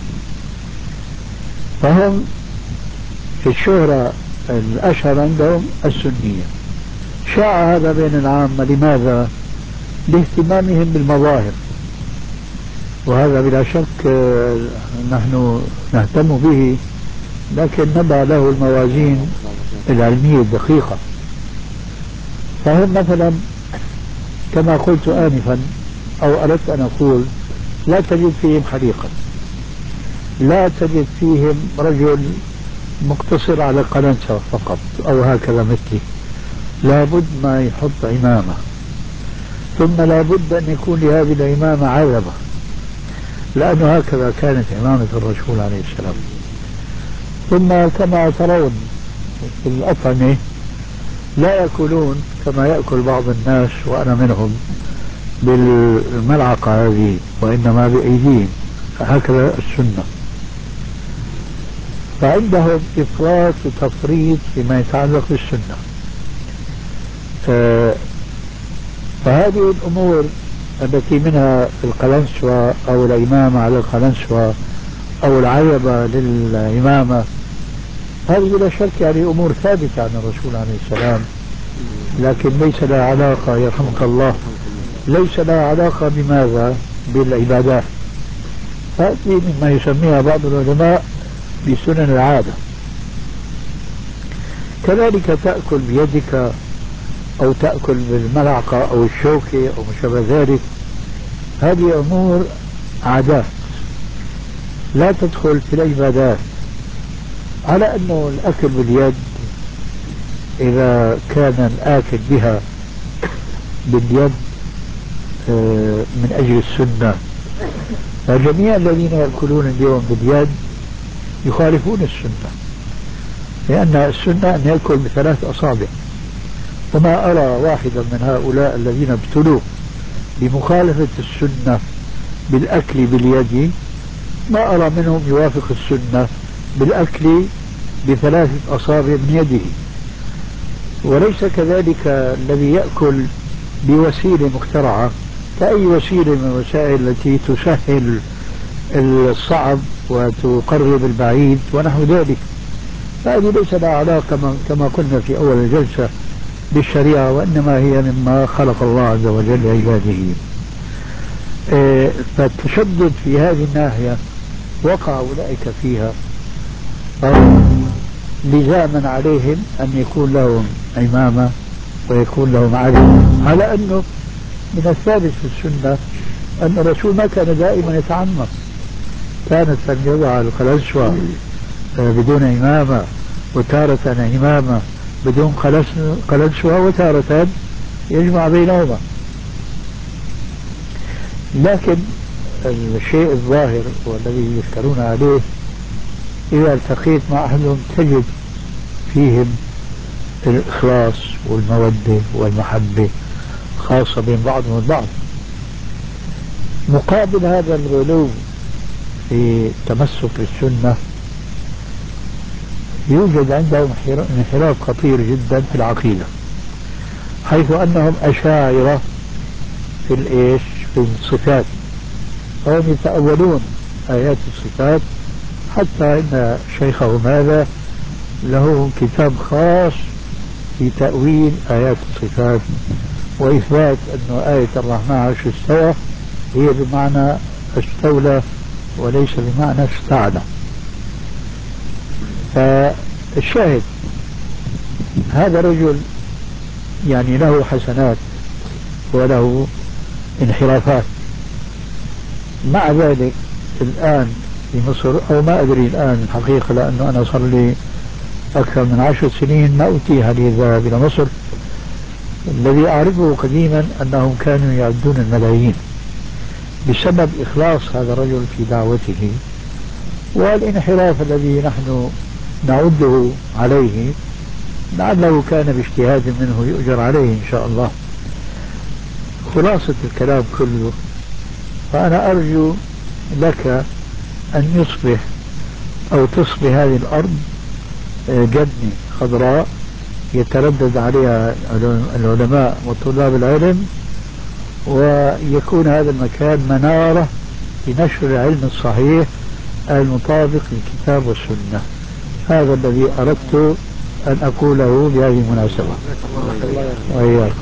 فهم في الشهرة الأشهر عندهم السنية. شاع هذا بين العامة. لماذا؟ لاهتمامهم بالمظاهر، وهذا بلا شك نحن نهتم به، لكن نضع له الموازين العلمية الدقيقة. فهم مثلا كما قلت آنفا أو أردت أن أقول لا تجد فيهم حديقة، لا تجد فيهم رجل مقتصر على قلنسة فقط أو هكذا مثلي، لابد ما يحط عمامة، ثم لابد أن يكون لهذه العمامة عذبة، لأنه هكذا كانت عمامة الرسول عليه السلام. ثم كما ترون في الأطعمة لا يأكلون كما يأكل بعض الناس وأنا منهم بالملعقة هذه، وإنما بأيديهم، هكذا السنة. فعندهم إفراط وتفريط فيما يتعلق بالسنة. فهذه الأمور التي منها القلنسوة أو الإمامة على القلنسوة أو العيبة للإمامة، هذه بلا شك يعني أمور ثابتة عن الرسول عليه السلام، لكن ليس لها علاقة يرحمك الله، ليس لها علاقة بماذا؟ بالعبادات. هذه مما يسميها بعض العلماء بسنن العادة. كذلك تأكل بيدك أو تأكل بالملعقة أو الشوكة أو ما شابه ذلك، هذه أمور عادات لا تدخل في العبادات. على أنه الأكل باليد إذا كان الآكل بها باليد من أجل السنة، فجميع الذين يأكلون اليوم باليد يخالفون السنة، لأن السنة أن يأكل بثلاث أصابع. وما أرى واحدا من هؤلاء الذين ابتلوا بمخالفة السنة بالأكل باليد، ما أرى منهم يوافق السنة بالأكل بثلاثة أصابع من يده. وليس كذلك الذي يأكل بوسيلة مخترعة كأي وسيلة من الوسائل التي تسهل الصعب وتقرب البعيد ونحو ذلك. هذه ليس لها علاقة كما قلنا في أول الجلسة بالشريعة، وإنما هي مما خلق الله عز وجل لعباده. اه فالتشدد في هذه الناحية وقع أولئك فيها، لزاما عليهم أن يكون لهم إمامة ويكون لهم علم، على أنه من الثابت في السنة أن الرسول ما كان دائما يتعمق، كانت أن يضع القلنسوة بدون إمامة، وتارة إمامة بدون قلنسوة، وتارة يجمع بينهما. لكن الشيء الظاهر والذي يشكرون عليه، إذا التقيت مع أهلهم تجد فيهم الإخلاص والمودة والمحبة خاصة بين بعضهم البعض. مقابل هذا الغلو في التمسك بالسنة يوجد عندهم انحراف خطير جدا في العقيدة، حيث أنهم أشاعرة في الإيش في الصفات، هم يتأولون آيات الصفات، حتى إن شيخهم هذا له كتاب خاص في تأويل آيات الصفات وإثبات أن آية الرحمن عرش استوى هي بمعنى استولى وليس بمعنى استعلى. فالشاهد هذا رجل يعني له حسنات وله انحرافات. مع ذلك الآن في مصر، أو ما أدري الآن الحقيقة، لأنه أنا صار لي أكثر من عشر سنين ما أتيح لي الذهاب إلى مصر. الذي أعرفه قديما أنهم كانوا يعدون الملايين بسبب إخلاص هذا الرجل في دعوته والانحراف الذي نحن نعده عليه لعله كان باجتهاد منه يؤجر عليه إن شاء الله. خلاصة الكلام كله، فأنا أرجو لك أن يصبح أو تصبح هذه الأرض جنة خضراء يتردد عليها العلماء وطلاب العلم، ويكون هذا المكان منارة لنشر العلم الصحيح المطابق للكتاب والسنة. هذا الذي أردت أن أقوله بهذه المناسبة. وإياكم.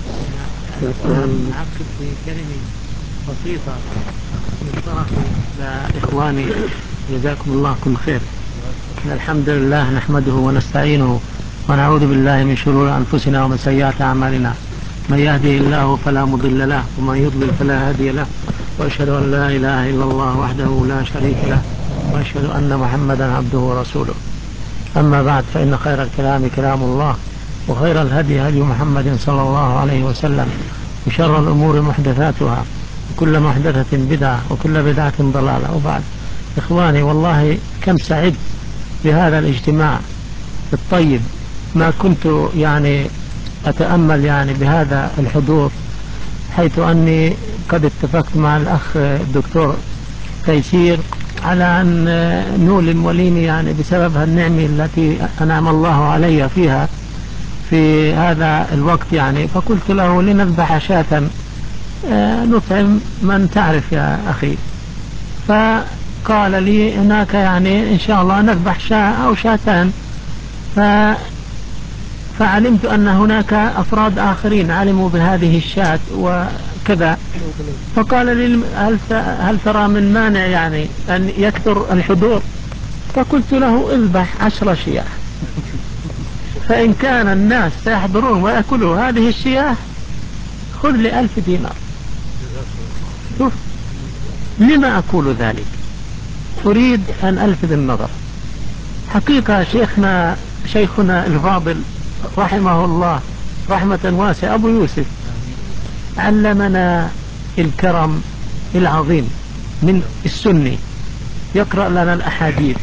أعقب بكلمة بسيطة من طرفي لإخواني جزاكم الله كل خير. الحمد لله نحمده ونستعينه ونعوذ بالله من شرور أنفسنا ومن سيئات أعمالنا، من يهده الله فلا مضل له ومن يضلل فلا هادي له، وأشهد أن لا إله إلا الله وحده لا شريك له، وأشهد أن محمدا عبده ورسوله. أما بعد، فإن خير الكلام كلام الله، وخير الهدي هدي محمد صلى الله عليه وسلم، وشر الأمور محدثاتها، وكل محدثة بدعة، وكل بدعة ضلالة. وبعد، إخواني والله كم سعدت بهذا الاجتماع الطيب، ما كنت يعني أتأمل يعني بهذا الحضور، حيث أني قد اتفقت مع الأخ الدكتور تيسير على أن نولم وليني يعني بسبب النعمة التي أنعم الله علي فيها في هذا الوقت يعني. فقلت له لنذبح شاة نطعم من تعرف يا أخي، فقال لي هناك يعني إن شاء الله نذبح شاة أو شاتان. ف فعلمت أن هناك أفراد آخرين علموا بهذه الشاة وكذا، فقال لي هل, هل ترى من مانع يعني أن يكثر الحضور؟ فقلت له اذبح عشر شياه، فإن كان الناس سيحضرون ويأكلوا هذه الشياه خذ لي ألف دينار. شوف لما أقول ذلك؟ أريد أن ألفت النظر. حقيقة شيخنا شيخنا الفاضل رحمه الله رحمة واسعة أبو يوسف علمنا الكرم العظيم من السنة، يقرأ لنا الأحاديث،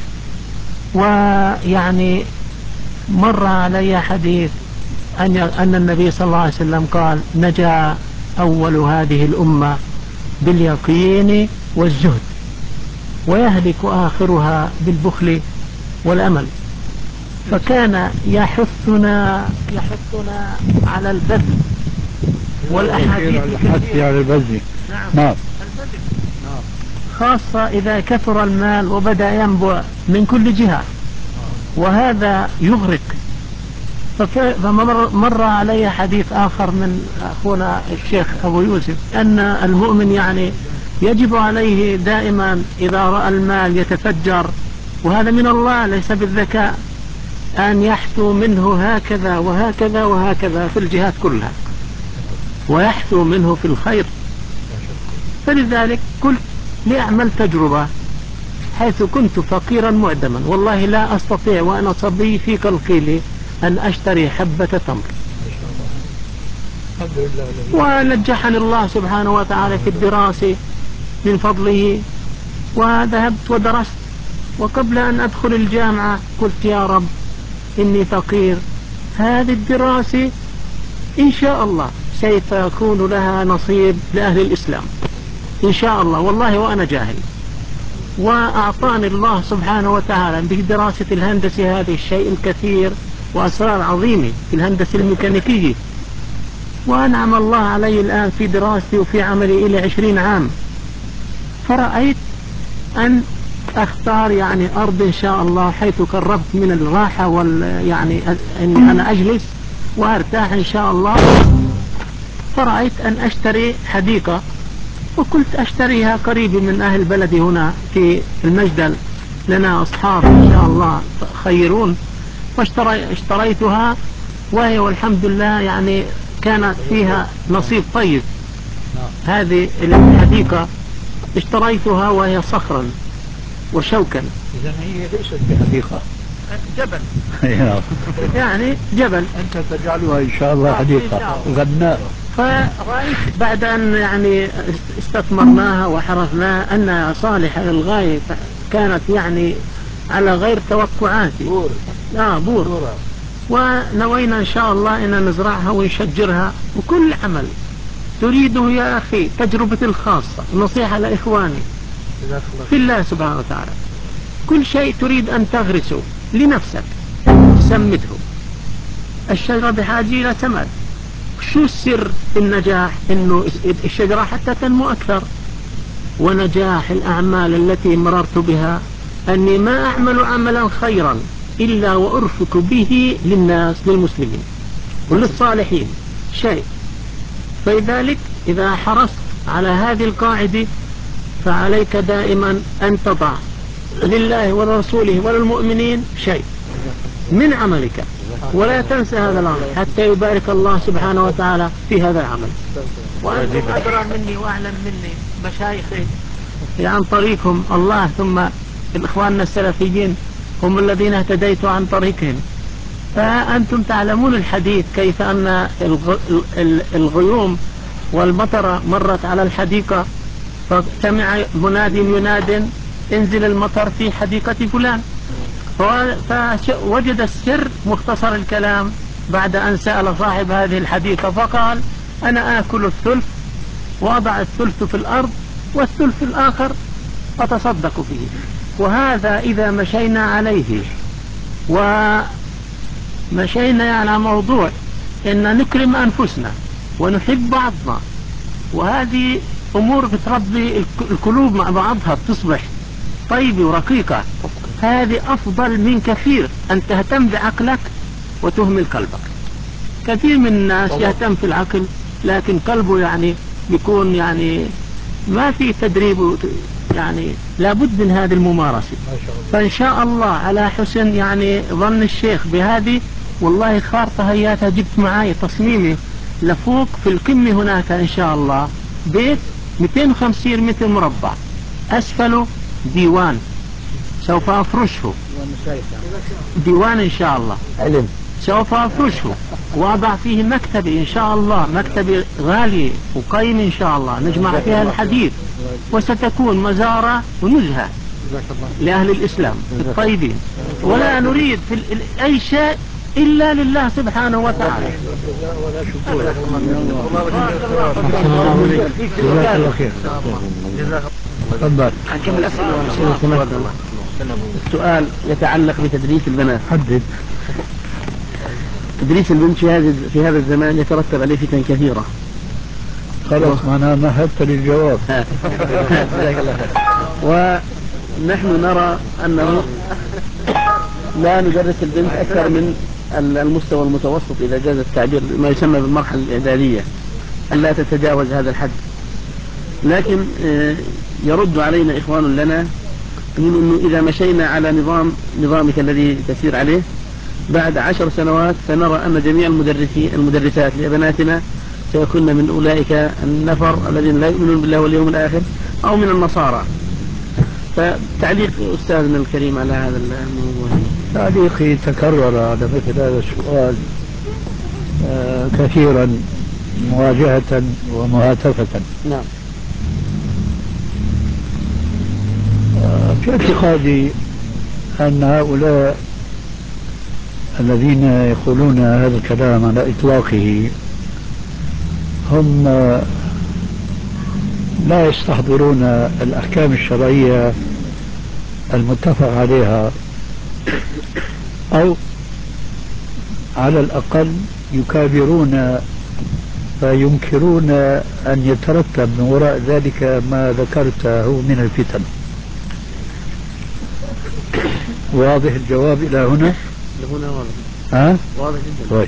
ويعني مر علي حديث أن أن النبي صلى الله عليه وسلم قال نجا أول هذه الأمة باليقين والزهد، ويهلك آخرها بالبخل والأمل. فكان يحثنا يحثنا على البذل والأحاديث الكثيرة على البذل. نعم. نعم. البذل خاصة إذا كثر المال وبدأ ينبع من كل جهة، وهذا يغرق. فمر مر علي حديث آخر من أخونا الشيخ أبو يوسف أن المؤمن يعني يجب عليه دائما إذا رأى المال يتفجر، وهذا من الله ليس بالذكاء، أن يحثو منه هكذا وهكذا وهكذا في الجهات كلها، ويحثو منه في الخير. فلذلك قلت لأعمل تجربة، حيث كنت فقيرا معدما والله لا أستطيع وأنا صبي في قلقيلي أن أشتري حبة تمر، ونجحني الله سبحانه وتعالى في الدراسة من فضله، وذهبت ودرست. وقبل أن أدخل الجامعة قلت يا رب إني فقير، هذه الدراسة إن شاء الله سوف يكون لها نصيب لأهل الإسلام إن شاء الله، والله وأنا جاهل. وأعطاني الله سبحانه وتعالى بدراسة الهندسة هذه الشيء الكثير وأسرار عظيمة في الهندسة الميكانيكية، وأنعم الله علي الآن في دراستي وفي عملي إلى عشرين عام. فرأيت أن أختار يعني أرض إن شاء الله حيث قربت من الراحة وال يعني أن أنا أجلس وأرتاح إن شاء الله. فرأيت أن أشتري حديقة، وقلت أشتريها قريب من أهل بلدي هنا في المجدل، لنا أصحاب إن شاء الله خيرون. واشتريتها، وهي والحمد لله يعني كانت فيها نصيب طيب. هذه الحديقة اشتريتها وهي صخرا وشوكا. إذا هي ليست بحديقة، جبل يعني جبل. أنت تجعلها إن شاء الله حديقة غناء. فرأيت بعد أن يعني استثمرناها وحرثناها أنها صالحة للغاية كانت يعني على غير توقعاتي. بور لا بور, بور. ونوينا إن شاء الله أن نزرعها ونشجرها. وكل عمل تريده يا أخي تجربتي الخاصة، نصيحة لإخواني في الله سبحانه وتعالى، كل شيء تريد أن تغرسه لنفسك سمته. الشجرة بحاجة إلى ثمر. شو السر في النجاح؟ إنه الشجرة حتى تنمو أكثر. ونجاح الأعمال التي مررت بها أني ما أعمل عملا خيرا إلا وأرفق به للناس، للمسلمين وللصالحين شيء. فلذلك إذا حرصت على هذه القاعدة فعليك دائما أن تضع لله ولرسوله وللمؤمنين شيء من عملك، ولا تنسى هذا الأمر حتى يبارك الله سبحانه وتعالى في هذا العمل. وأنتم أدرى مني وأعلم مني مشايخي عن طريقهم الله، ثم الإخواننا السلفيين هم الذين اهتديت عن طريقهم. فأنتم تعلمون الحديث كيف أن الغيوم والمطر مرت على الحديقة فسمع مناد يناد انزل المطر في حديقة فلان، فوجد السر مختصر الكلام بعد أن سأل صاحب هذه الحديقة فقال أنا آكل الثلث وأضع الثلث في الأرض والثلث الآخر أتصدق فيه. وهذا إذا مشينا عليه ومشينا على موضوع إن نكرم أنفسنا ونحب بعضنا، وهذه أمور بتربي القلوب مع بعضها بتصبح طيبة ورقيقة. هذه أفضل من كثير أن تهتم بعقلك وتهمل قلبك. كثير من الناس يهتم في العقل لكن قلبه يعني بيكون يعني ما في تدريب، يعني لابد من هذه الممارسة. فإن شاء الله على حسن يعني ظن الشيخ بهذه، والله خارطة هياتها جبت معي تصميمي لفوق في القمة هناك إن شاء الله بيت مئتين وخمسين متر مربع، أسفله ديوان سوف أفرشه، ديوان إن شاء الله علم سوف أفرشه وأضع فيه مكتبي إن شاء الله، مكتبي غالي وقيم إن شاء الله نجمع فيها الحديث، وستكون مزارة ونزهة لأهل الإسلام الطيبين. ولا نريد في أي شيء إلا لله سبحانه وتعالى. السؤال يتعلق بتدريس البنات. حدد. تدريس البنت في هذا في هذا الزمان يترتب عليه فتن كثيرة. خلاص معناها مهدت للجواب. ونحن نرى أنه لا ندرس البنت أكثر من المستوى المتوسط إذا جاز التعبير، ما يسمى بالمرحلة الإعدادية، ألا تتجاوز هذا الحد. لكن يرد علينا إخوان لنا يقول إنه إذا مشينا على نظام نظامك الذي تسير عليه بعد عشر سنوات فنرى أن جميع المدرسين المدرسات لبناتنا سيكون من أولئك النفر الذين لا يؤمنون بالله واليوم الآخر أو من النصارى. فتعليق أستاذنا الكريم على هذا الموضوع. تعليقي تكرر على مثل هذا السؤال آه كثيرا مواجهة ومهاتفة. نعم. آه في اعتقادي أن هؤلاء الذين يقولون هذا الكلام على إطلاقه هم آه لا يستحضرون الأحكام الشرعية المتفق عليها، أو على الأقل يكابرون فينكرون أن يترتب من وراء ذلك ما ذكرته من الفتن. واضح الجواب إلى هنا؟ هنا واضح. ها؟ واضح جدا. طيب.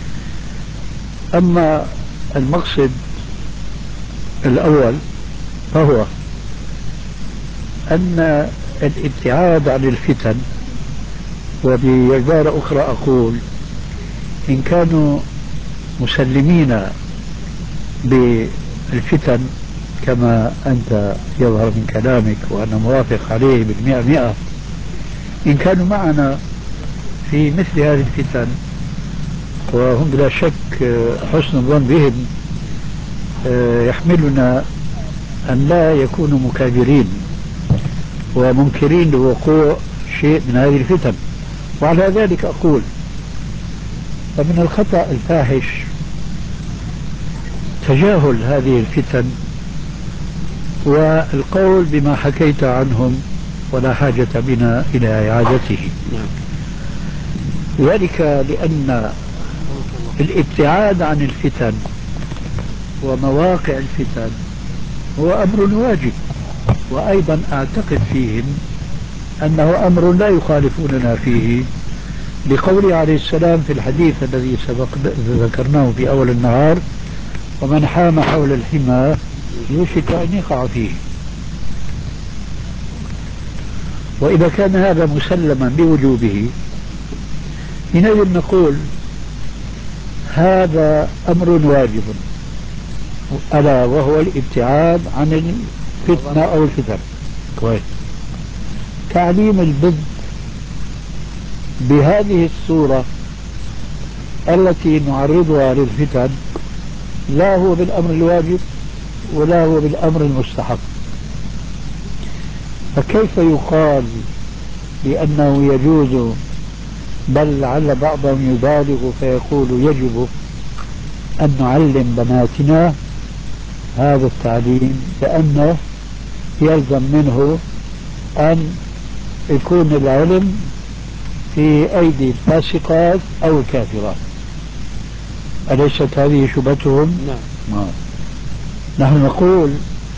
أما المقصد الأول فهو أن الابتعاد عن الفتن، وبعبارة أخرى أقول إن كانوا مسلمين بالفتن كما أنت يظهر من كلامك وأنا موافق عليه بالمئة مئة، إن كانوا معنا في مثل هذه الفتن وهم بلا شك حسن الظن بهم يحملنا أن لا يكونوا مكابرين ومنكرين لوقوع شيء من هذه الفتن. وعلى ذلك أقول فمن الخطأ الفاحش تجاهل هذه الفتن والقول بما حكيت عنهم ولا حاجة بنا إلى إعادته. ذلك لأن الابتعاد عن الفتن ومواقع الفتن هو أمر واجب، وأيضا أعتقد فيهم أنه أمر لا يخالفوننا فيه، بقوله عليه السلام في الحديث الذي سبق ذكرناه في أول النهار: ومن حام حول الحمى يوشك أن يقع فيه. وإذا كان هذا مسلما بوجوبه حينئذ نقول هذا أمر واجب، ألا وهو الابتعاد عن الفتنة أو الفتن. كويس. تعليم البنت بهذه الصورة التي نعرضها للفتن لا هو بالأمر الواجب ولا هو بالأمر المستحب، فكيف يقال بأنه يجوز، بل لعل بعضهم يبالغ فيقول يجب أن نعلم بناتنا هذا التعليم، لأنه يلزم منه أن يكون العلم في أيدي الفاسقات أو الكافرات. أليست هذه شبهتهم؟ نعم. نحن نقول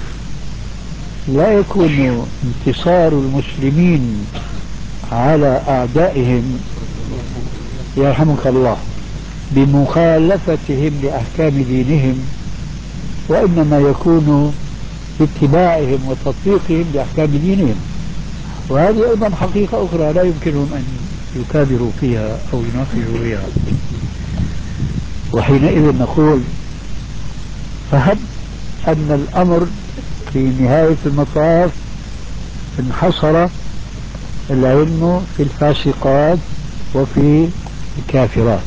لا يكون انتصار المسلمين على أعدائهم يرحمك الله بمخالفتهم لأحكام دينهم، وإنما يكون باتباعهم وتطبيقهم لأحكام دينهم. وهذه أيضا حقيقة أخرى لا يمكنهم أن يكابروا فيها أو يناقشوا فيها. وحينئذ نقول فهب أن الأمر في نهاية المطاف انحصر العلم في الفاسقات وفي الكافرات.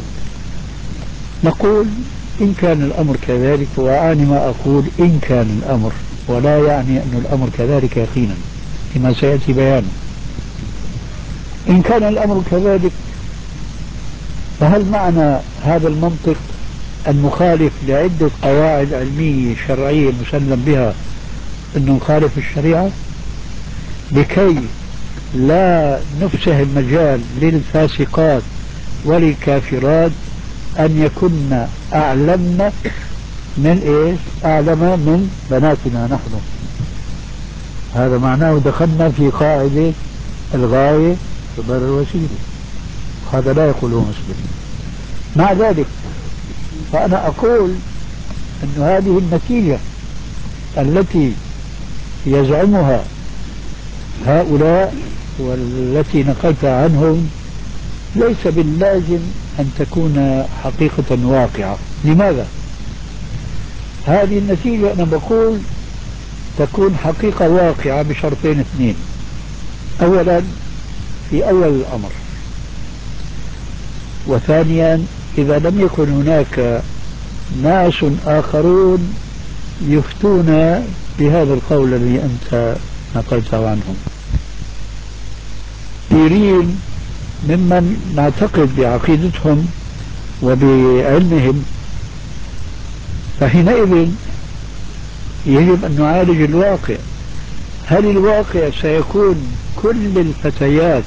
نقول إن كان الأمر كذلك، وأعني ما أقول إن كان الأمر، ولا يعني أن الأمر كذلك يقينا كما سيأتي بيانه. إن كان الأمر كذلك فهل معنى هذا المنطق المخالف لعدة قواعد علمية شرعية مسلم بها أنه نخالف الشريعة لكي لا نفسح المجال للفاسقات وللكافرات أن يكن أعلمنا من إيش؟ أعلم من بناتنا نحن. هذا معناه دخلنا في قاعدة الغاية تبرر الوسيلة، هذا لا يقوله مسلم. مع ذلك فأنا أقول أن هذه النتيجة التي يزعمها هؤلاء والتي نقلت عنهم ليس باللازم أن تكون حقيقة واقعة. لماذا؟ هذه النتيجة أنا بقول تكون حقيقة واقعة بشرطين اثنين. أولا في أول الأمر، وثانيا إذا لم يكن هناك ناس آخرون يفتون بهذا القول الذي أنت نقلته عنهم، كثيرين ممن نعتقد بعقيدتهم وبعلمهم. فحينئذ يجب أن نعالج الواقع. هل الواقع سيكون كل الفتيات،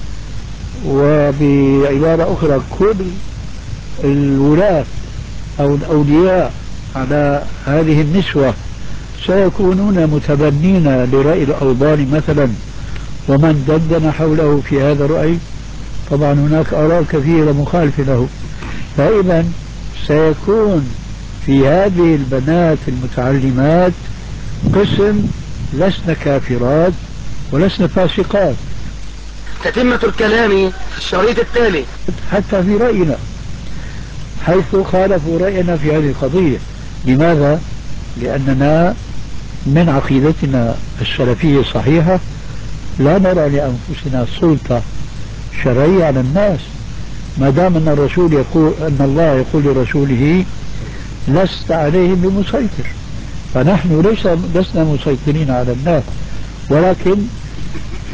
وبعبارة أخرى كل الولاة أو الأولياء على هذه النسوة سيكونون متبنين لرأي الأوضان مثلا ومن دندن حوله في هذا الرأي؟ طبعا هناك آراء كثيرة مخالفة له. فإذا سيكون في هذه البنات المتعلمات قسم لسن كافرات ولسن فاسقات. تتمة الكلام في الشريط التالي. حتى في رأينا حيث خالفوا رأينا في هذه القضية. لماذا؟ لأننا من عقيدتنا السلفية الصحيحة لا نرى لأنفسنا سلطة شرعية على الناس، ما دام أن الرسول يقول، أن الله يقول لرسوله لست عليهم بمسيطر. فنحن ليس لسنا مسيطرين على الناس، ولكن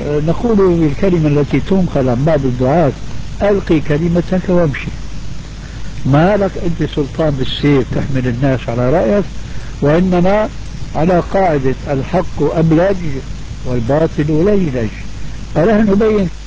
نقول بالكلمة التي تنقل عن بعض الدعاة: ألقي كلمتك وامشي. ما لك أنت سلطان بالسيف تحمل الناس على رأيك، وإنما على قاعدة الحق أبلج والباطل ليلج. فنحن نبين